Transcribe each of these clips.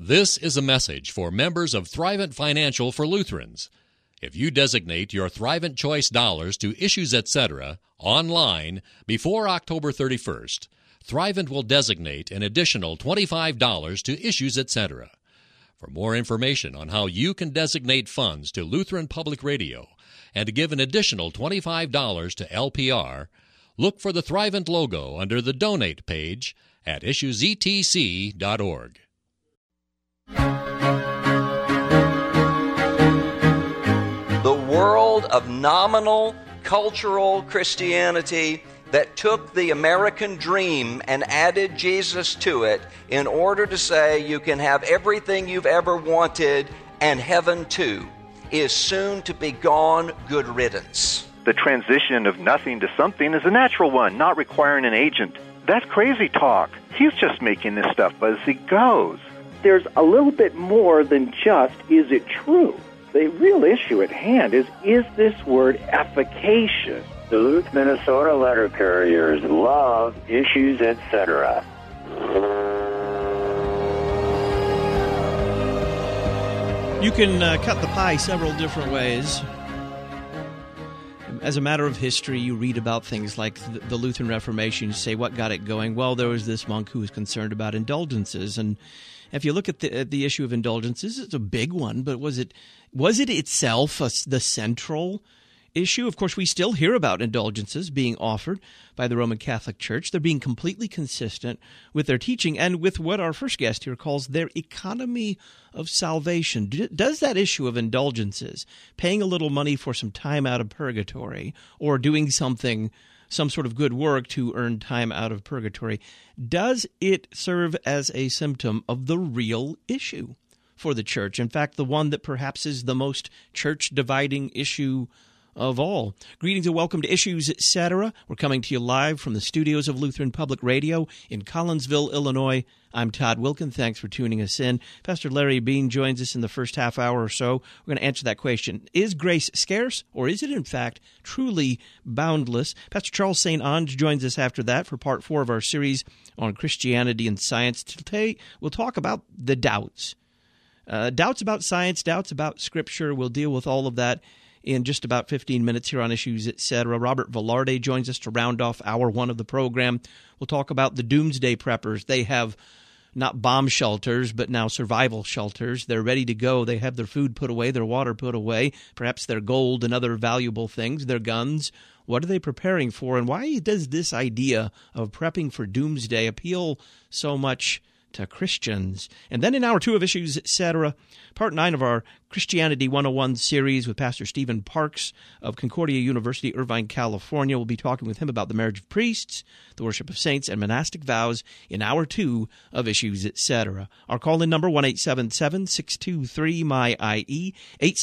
This is a message for members of Thrivent Financial for Lutherans. If you designate your Thrivent Choice dollars to Issues Etc. online before October 31st, Thrivent will designate an additional $25 to Issues Etc. For more information on how you can designate funds to Lutheran Public Radio and to give an additional $25 to LPR, look for the Thrivent logo under the Donate page at issuesetc.org. The world of nominal cultural Christianity that took the American dream and added Jesus to it in order to say you can have everything you've ever wanted and heaven too, is soon to be gone. Good riddance. The transition of nothing to something is a natural one, not requiring an agent. That's crazy talk. He's just making this stuff as he goes. There's a little bit more than just, is it true? The real issue at hand is this word efficacious? Duluth, Minnesota letter carriers love Issues Etc. You can cut the pie several different ways. As a matter of history, you read about things like the Lutheran Reformation. You say, what got it going? Well, there was this monk who was concerned about indulgences. And if you look at the issue of indulgences, it's a big one, but was it itself the central issue? Of course, we still hear about indulgences being offered by the Roman Catholic Church. They're being completely consistent with their teaching and with what our first guest here calls their economy of salvation. Does that issue of indulgences, paying a little money for some time out of purgatory or doing some sort of good work to earn time out of purgatory, does it serve as a symptom of the real issue for the church? In fact, the one that perhaps is the most church-dividing issue of all. Greetings and welcome to Issues Etc. We're coming to you live from the studios of Lutheran Public Radio in Collinsville, Illinois. I'm Todd Wilkin. Thanks for tuning us in. Pastor Larry Bean joins us in the first half hour or so. We're going to answer that question. Is grace scarce, or is it in fact truly boundless? Pastor Charles St. Onge joins us after that for part 4 of our series on Christianity and science. Today we'll talk about the doubts. Doubts about science, doubts about Scripture. We'll deal with all of that in just about 15 minutes here on Issues Etc. Robert Velarde joins us to round off hour 1 of the program. We'll talk about the doomsday preppers. They have not bomb shelters, but now survival shelters. They're ready to go. They have their food put away, their water put away, perhaps their gold and other valuable things, their guns. What are they preparing for, and why does this idea of prepping for doomsday appeal so much to Christians? And then in hour 2 of Issues Etc., part 9 of our Christianity 101 series with Pastor Stephen Parks of Concordia University, Irvine, California. We'll be talking with him about the marriage of priests, the worship of saints, and monastic vows in hour 2 of Issues Etc. Our call-in number, 1-877-623-MY-IE,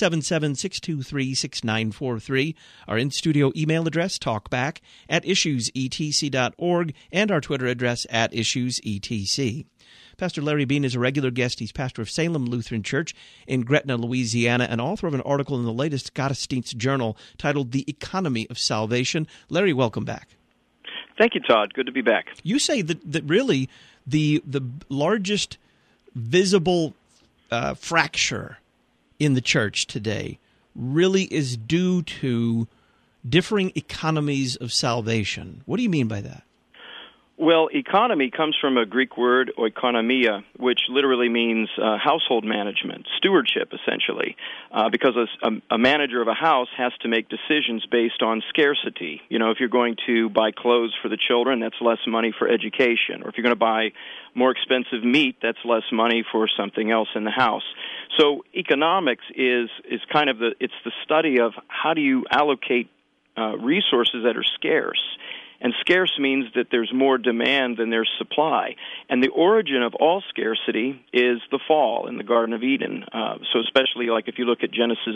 877-623-6943. Our in-studio email address, talkback@issuesetc.org, and our Twitter address @issuesetc. Pastor Larry Bean is a regular guest. He's pastor of Salem Lutheran Church in Gretna, Louisiana, and author of an article in the latest Gottesdienst Journal titled The Economy of Salvation. Larry, welcome back. Thank you, Todd. Good to be back. You say that really the largest visible fracture in the church today really is due to differing economies of salvation. What do you mean by that? Well, economy comes from a Greek word, oikonomia, which literally means household management, stewardship, essentially, because a manager of a house has to make decisions based on scarcity. You know, if you're going to buy clothes for the children, that's less money for education. Or if you're going to buy more expensive meat, that's less money for something else in the house. So economics is kind of the study of how do you allocate resources that are scarce. And scarce means that there's more demand than there's supply. And the origin of all scarcity is the fall in the Garden of Eden. So especially like if you look at Genesis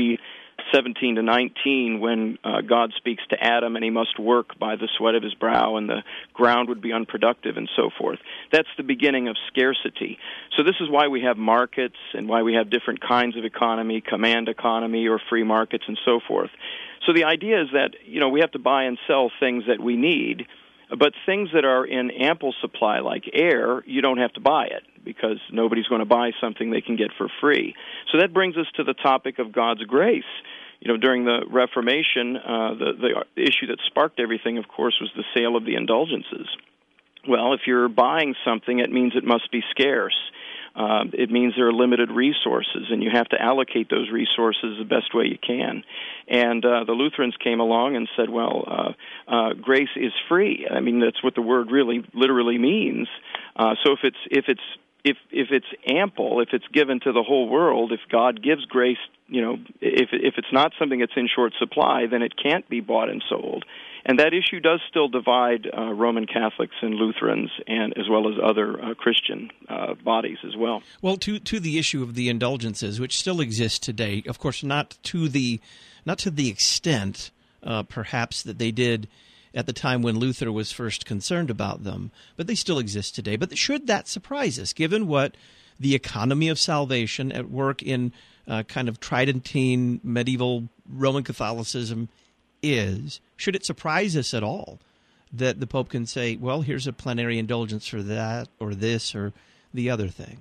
3:17-19, when God speaks to Adam and he must work by the sweat of his brow and the ground would be unproductive and so forth. That's the beginning of scarcity. So this is why we have markets and why we have different kinds of economy, command economy or free markets and so forth. So the idea is that, you know, we have to buy and sell things that we need, But things that are in ample supply, like air, you don't have to buy it because nobody's going to buy something they can get for free. So that brings us to the topic of God's grace. During the Reformation, the issue that sparked everything, of course, was the sale of the indulgences. Well, if you're buying something, it means it must be scarce. It means there are limited resources, and you have to allocate those resources the best way you can. And the Lutherans came along and said, well, grace is free. I mean, that's what the word really literally means. So if it's ample, if it's given to the whole world, if God gives grace, if it's not something that's in short supply, then it can't be bought and sold. And that issue does still divide Roman Catholics and Lutherans, and as well as other Christian bodies as well. Well, to the issue of the indulgences, which still exist today, of course, not to the extent perhaps that they did at the time when Luther was first concerned about them, but they still exist today. But should that surprise us, given what the economy of salvation at work in kind of Tridentine medieval Roman Catholicism is? Should it surprise us at all that the Pope can say, well, here's a plenary indulgence for that or this or the other thing?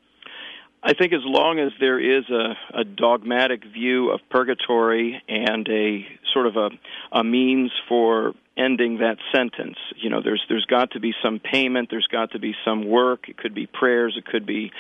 I think as long as there is a dogmatic view of purgatory and a sort of a means for ending that sentence, there's got to be some payment, there's got to be some work. It could be prayers, it could be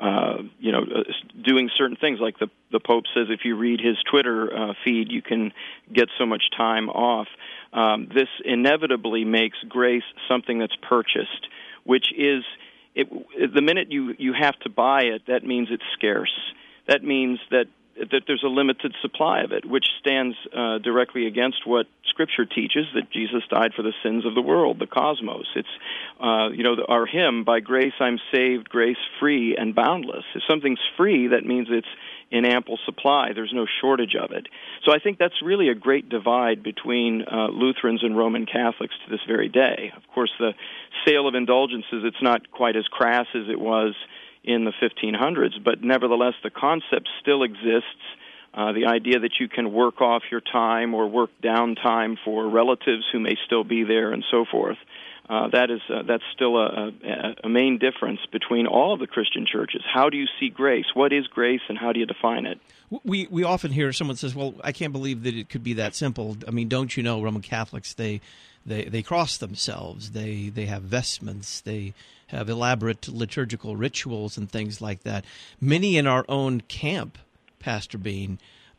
doing certain things. Like the Pope says, if you read his Twitter feed, you can get so much time off. This inevitably makes grace something that's purchased, which is the minute you have to buy it, that means it's scarce. That means that there's a limited supply of it, which stands directly against what Scripture teaches, that Jesus died for the sins of the world, the cosmos. It's, our hymn, by grace I'm saved, grace free and boundless. If something's free, that means it's in ample supply. There's no shortage of it. So I think that's really a great divide between Lutherans and Roman Catholics to this very day. Of course, the sale of indulgences, it's not quite as crass as it was in the 1500s, but nevertheless the concept still exists. The idea that you can work off your time or work down time for relatives who may still be there and so forth. That's still a main difference between all of the Christian churches. How do you see grace? What is grace, and how do you define it? We often hear someone says, well, I can't believe that it could be that simple. I mean, don't you know Roman Catholics, they cross themselves, they have vestments, they have elaborate liturgical rituals and things like that. Many in our own camp, Pastor Bean,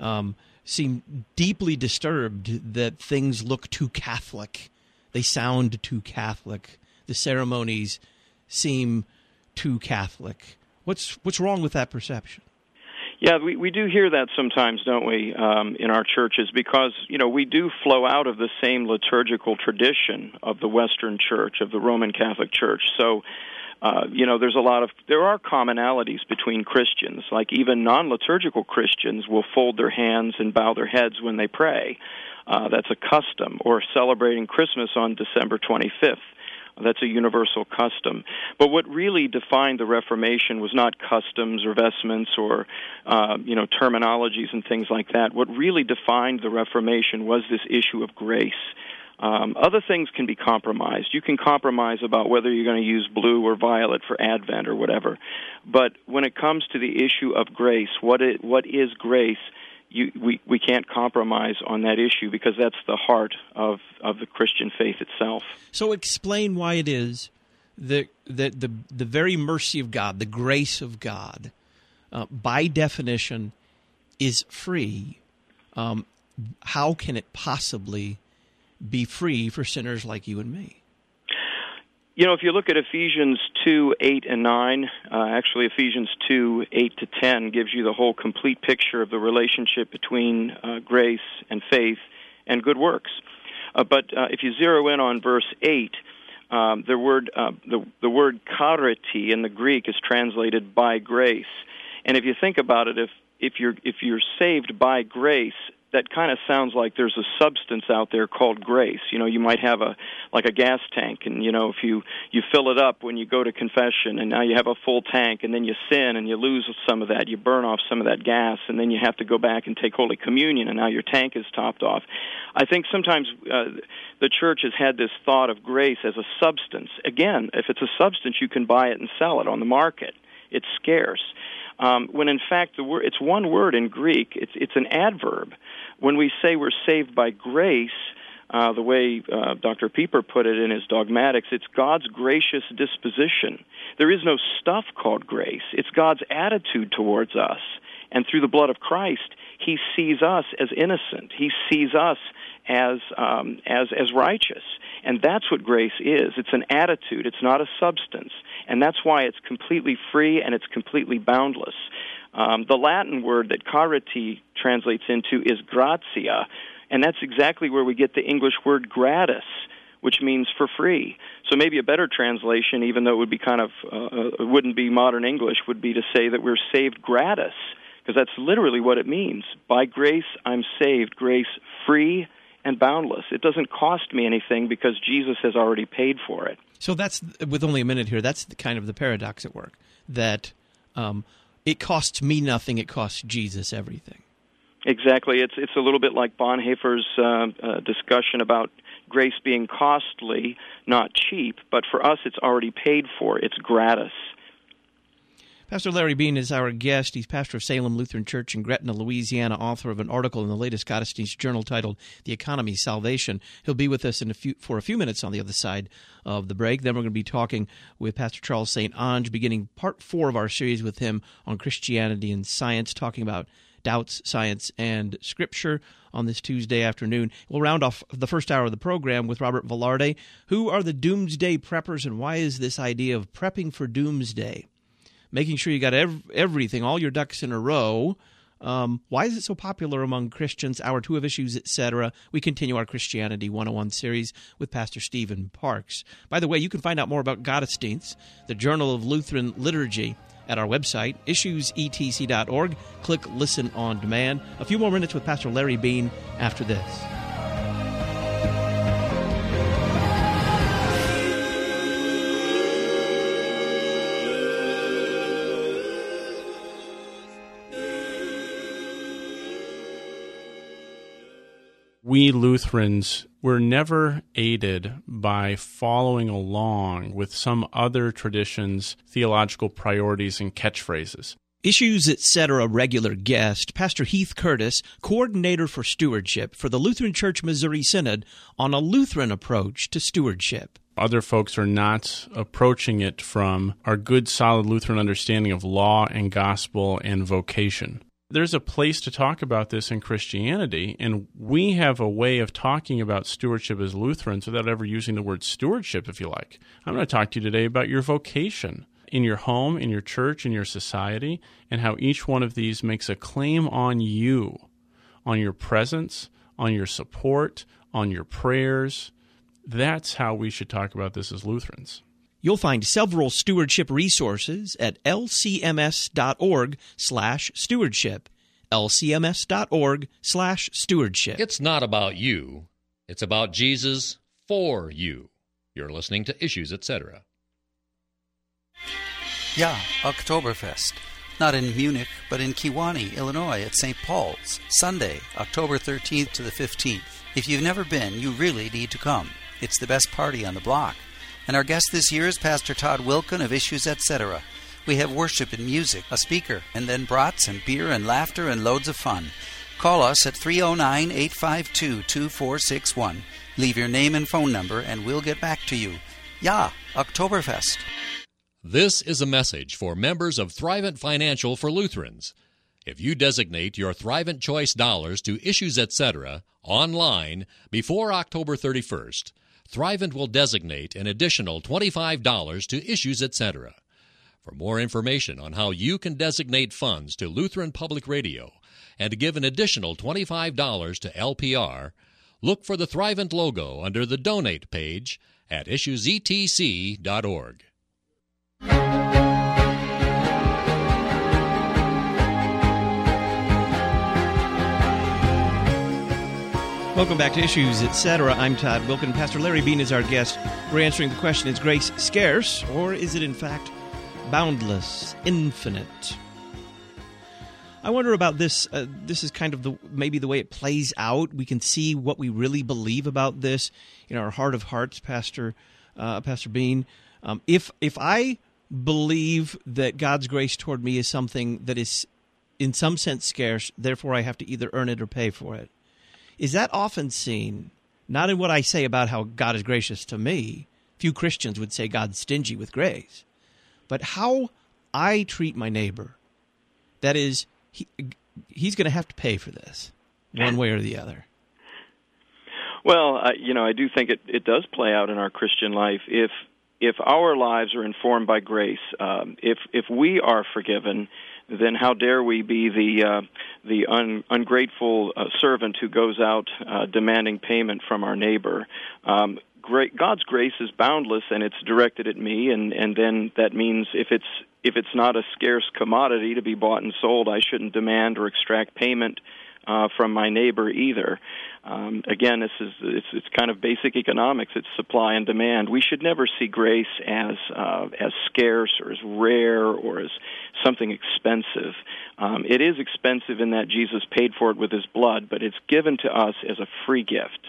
seem deeply disturbed that things look too Catholic. They sound too Catholic. The ceremonies seem too Catholic. What's wrong with that perception? Yeah, we do hear that sometimes, don't we, in our churches, because, we do flow out of the same liturgical tradition of the Western Church, of the Roman Catholic Church. So, there are commonalities between Christians. Like even non-liturgical Christians will fold their hands and bow their heads when they pray. That's a custom. Or celebrating Christmas on December 25th. That's a universal custom. But what really defined the Reformation was not customs or vestments or, terminologies and things like that. What really defined the Reformation was this issue of grace. Other things can be compromised. You can compromise about whether you're going to use blue or violet for Advent or whatever. But when it comes to the issue of grace, what is grace? We can't compromise on that issue because that's the heart of the Christian faith itself. So explain why it is that the very mercy of God, the grace of God, by definition, is free. How can it possibly be free for sinners like you and me? If you look at Ephesians 2, 8, and 9, actually Ephesians 2, 8 to 10 gives you the whole complete picture of the relationship between grace and faith and good works. But if you zero in on verse 8, the word charity in the Greek is translated by grace. And if you think about it, if you're saved by grace, that kind of sounds like there's a substance out there called grace. You might have a gas tank, and if you fill it up when you go to confession, and now you have a full tank, and then you sin and you lose some of that, you burn off some of that gas, and then you have to go back and take Holy Communion, and now your tank is topped off. I think sometimes the church has had this thought of grace as a substance. Again, if it's a substance, you can buy it and sell it on the market. It's scarce. When in fact it's one word in Greek. It's an adverb. When we say we're saved by grace, the way Dr. Pieper put it in his Dogmatics, it's God's gracious disposition. There is no stuff called grace. It's God's attitude towards us. And through the blood of Christ, He sees us as innocent. He sees us as righteous. And that's what grace is. It's an attitude. It's not a substance. And that's why it's completely free and it's completely boundless. The Latin word that charity translates into is gratia, and that's exactly where we get the English word gratis, which means for free. So maybe a better translation, even though it would be it wouldn't be modern English, would be to say that we're saved gratis, because that's literally what it means. By grace, I'm saved. Grace free and boundless. It doesn't cost me anything because Jesus has already paid for it. So that's, with only a minute here, that's kind of the paradox at work, that it costs me nothing, it costs Jesus everything. Exactly. It's a little bit like Bonhoeffer's discussion about grace being costly, not cheap, but for us it's already paid for. It's gratis. Pastor Larry Bean is our guest. He's pastor of Salem Lutheran Church in Gretna, Louisiana, author of an article in the latest God Esteems Journal titled The Economy's Salvation. He'll be with us for a few minutes on the other side of the break. Then we're going to be talking with Pastor Charles St. Onge, beginning part 4 of our series with him on Christianity and science, talking about doubts, science, and Scripture on this Tuesday afternoon. We'll round off the first hour of the program with Robert Velarde. Who are the doomsday preppers, and why is this idea of prepping for doomsday, making sure you got everything, all your ducks in a row, why is it so popular among Christians? Hour 2 of Issues, etc. We continue our Christianity 101 series with Pastor Stephen Parks. By the way, you can find out more about Gottesdienst, the Journal of Lutheran Liturgy, at our website, issuesetc.org. Click Listen on Demand. A few more minutes with Pastor Larry Bean after this. We Lutherans were never aided by following along with some other traditions' theological priorities and catchphrases. Issues, etc. regular guest, Pastor Heath Curtis, coordinator for stewardship for the Lutheran Church Missouri Synod, on a Lutheran approach to stewardship. Other folks are not approaching it from our good, solid Lutheran understanding of law and gospel and vocation. There's a place to talk about this in Christianity, and we have a way of talking about stewardship as Lutherans without ever using the word stewardship, if you like. I'm going to talk to you today about your vocation in your home, in your church, in your society, and how each one of these makes a claim on you, on your presence, on your support, on your prayers. That's how we should talk about this as Lutherans. You'll find several stewardship resources at lcms.org/stewardship. lcms.org/stewardship. It's not about you. It's about Jesus for you. You're listening to Issues, etc. Yeah, Oktoberfest. Not in Munich, but in Kewanee, Illinois at St. Paul's, Sunday, October 13th to the 15th. If you've never been, you really need to come. It's the best party on the block. And our guest this year is Pastor Todd Wilken of Issues, etc. We have worship and music, a speaker, and then brats and beer and laughter and loads of fun. Call us at 309-852-2461. Leave your name and phone number, and we'll get back to you. Ja, Oktoberfest. This is a message for members of Thrivent Financial for Lutherans. If you designate your Thrivent Choice dollars to Issues, etc. online before October 31st, Thrivent will designate an additional $25 to Issues, etc. For more information on how you can designate funds to Lutheran Public Radio and to give an additional $25 to LPR, look for the Thrivent logo under the Donate page at issuesetc.org. Welcome back to Issues, Etc. I'm Todd Wilken. Pastor Larry Bean is our guest. We're answering the question, is grace scarce, or is it in fact boundless, infinite? I wonder about this. This is kind of maybe the way it plays out. We can see what we really believe about this in our heart of hearts, Pastor Bean. If I believe that God's grace toward me is something that is in some sense scarce, therefore I have to either earn it or pay for it, is that often seen, not in what I say about how God is gracious to me? Few Christians would say God's stingy with grace, but how I treat my neighbor. That is, he's going to have to pay for this, one way or the other. Well, I do think it does play out in our Christian life. If our lives are informed by grace, if we are forgiven, then how dare we be the ungrateful servant who goes out demanding payment from our neighbor? God's grace is boundless, and it's directed at me, and then that means if it's not a scarce commodity to be bought and sold, I shouldn't demand or extract payment from my neighbor either. Again, it's kind of basic economics. It's supply and demand. We should never see grace as scarce or as rare or as something expensive. It is expensive in that Jesus paid for it with his blood, but it's given to us as a free gift.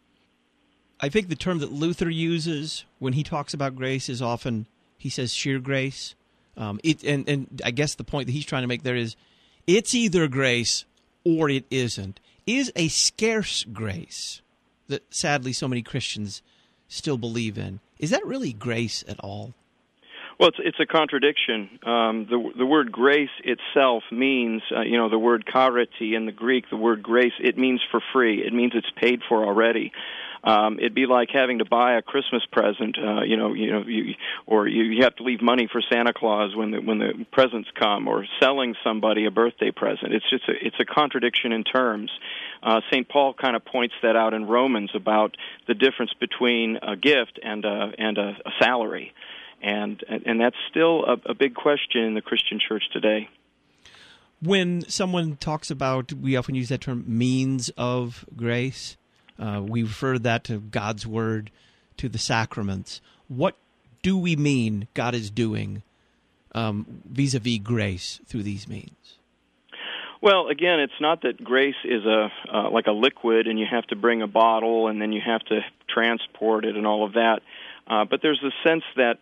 I think the term that Luther uses when he talks about grace is often, he says, sheer grace. And I guess the point that he's trying to make there is, it's either grace or it isn't. Is a scarce grace that sadly so many Christians still believe in, is that really grace at all? Well, it's a contradiction. The word grace itself means, the word chariti in the Greek, the word grace, it means for free. It means it's paid for already. It'd be like having to buy a Christmas present, or you have to leave money for Santa Claus when the presents come, or selling somebody a birthday present. It's a contradiction in terms. St. Paul kind of points that out in Romans about the difference between a gift and a salary, and that's still a big question in the Christian church today. When someone talks about, we often use that term, means of grace. We refer that to God's Word, to the sacraments. What do we mean God is doing vis-a-vis grace through these means? Well, again, it's not that grace is like a liquid and you have to bring a bottle and then you have to transport it and all of that. But there's a sense that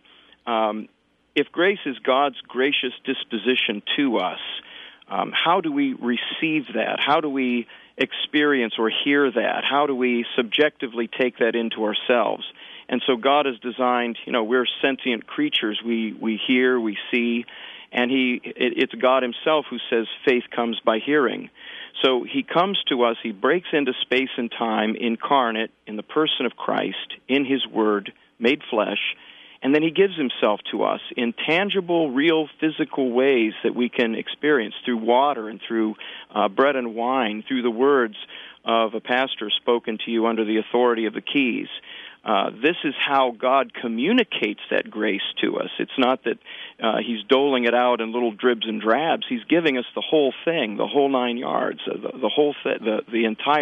if grace is God's gracious disposition to us, how do we receive that? How do we experience or hear that? How do we subjectively take that into ourselves? And so God has designed, we're sentient creatures. We hear, we see, and it's God himself who says faith comes by hearing. So he comes to us, he breaks into space and time, incarnate in the person of Christ, in his word, made flesh, and then he gives himself to us in tangible, real, physical ways that we can experience through water and through bread and wine, through the words of a pastor spoken to you under the authority of the keys. This is how God communicates that grace to us. It's not that he's doling it out in little dribs and drabs. He's giving us the whole thing, the whole 9 yards, the whole the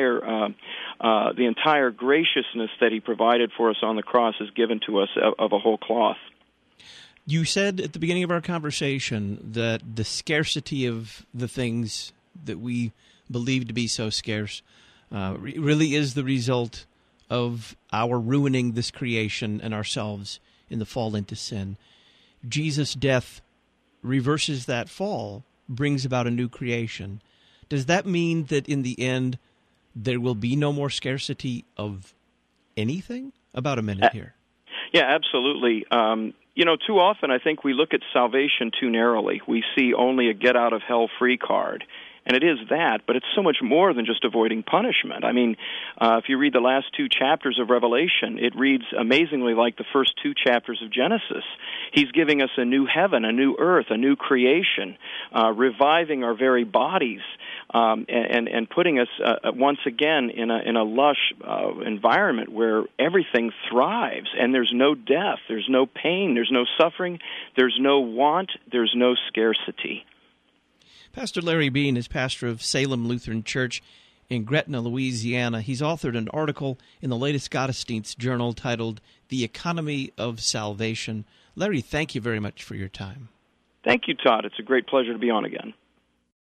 entire graciousness that he provided for us on the cross is given to us of a whole cloth. You said at the beginning of our conversation that the scarcity of the things that we believe to be so scarce really is the result of our ruining this creation and ourselves in the fall into sin. Jesus' death reverses that fall, brings about a new creation. Does that mean that in the end there will be no more scarcity of anything? About a minute here. Yeah, absolutely. Too often I think we look at salvation too narrowly. We see only a get-out-of-hell-free card. And it is that, but it's so much more than just avoiding punishment. I mean, if you read the last 2 chapters of Revelation, it reads amazingly like the first 2 chapters of Genesis. He's giving us a new heaven, a new earth, a new creation, reviving our very bodies, and putting us once again in a lush environment where everything thrives, and there's no death, there's no pain, there's no suffering, there's no want, there's no scarcity. Pastor Larry Bean is pastor of Salem Lutheran Church. in Gretna, Louisiana. He's authored an article in the latest Gottesdienst journal titled The Economy of Salvation. Larry, thank you very much for your time. Thank you, Todd. It's a great pleasure to be on again.